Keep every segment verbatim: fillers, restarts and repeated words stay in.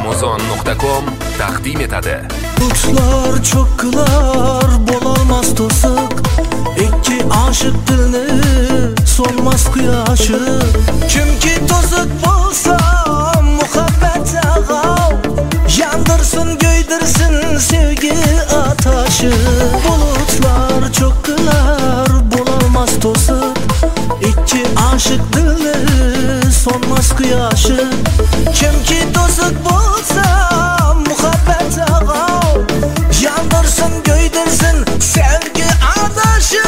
amazon nokta com taqdim etadi. Bulutlar cho'kkilar bo'lolmas to'siq, ikki oshiq dilni so'nmas quyoshi. Kimki to'siq bo'lsa muhabbat ag'av, yandirsin g'o'ydirsin sevgi atashi. Bulutlar cho'kkilar bo'lolmas to'siq, ikki oshiq dilni so'nmas quyoshi. Kimki to'siq bo'lsa muhabbat ag'av, yandirsin g'o'ydirsin sevgi adashi.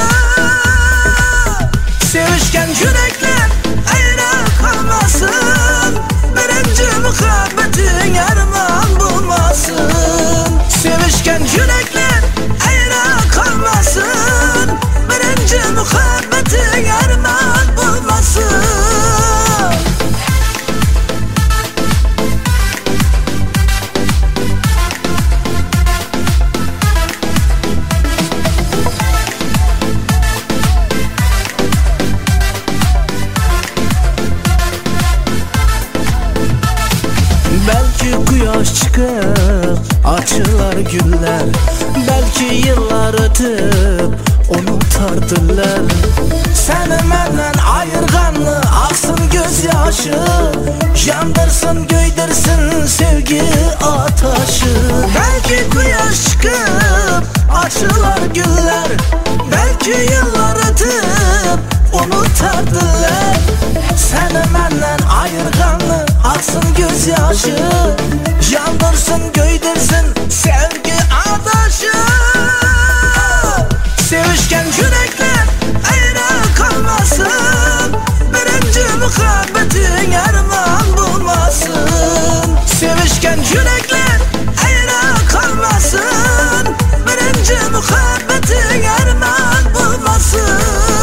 Sevishgan yuraklar ayra qolmasin, birinchi muhabbating armon bo'lmasin. Sevishgan yuraklar ayra qolmasin, birinchi muhabbating armon bo'lmasin. Belki quyosh chiqib açılar güller, belki yıllar ötüp unutardılar. Seni menden ayırganlı aksın gözyaşı, yandırsın g'o'ydirsin sevgi ataşı. Belki quyosh chiqib açılar güller, belki yıllar ötüp unutardılar. Seni menden ayırganlı aksın gözyaşı, yandırsın g'o'ydirsin sevgi adaşı. Sevishgan yuraklar ayra qolmasin, birinchi muhabbating armon bo'lmasin. Sevishgan yuraklar ayra qolmasin, birinchi muhabbating armon bo'lmasin.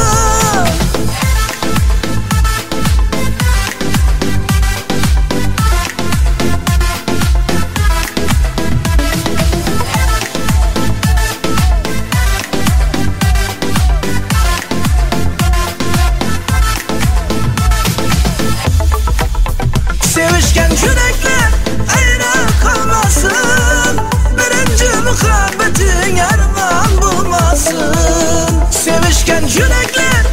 Sevishgan yuraklar ayra qolmasin, birinchi muhabbating armon bo'lmasin. Sevishgan yuraklar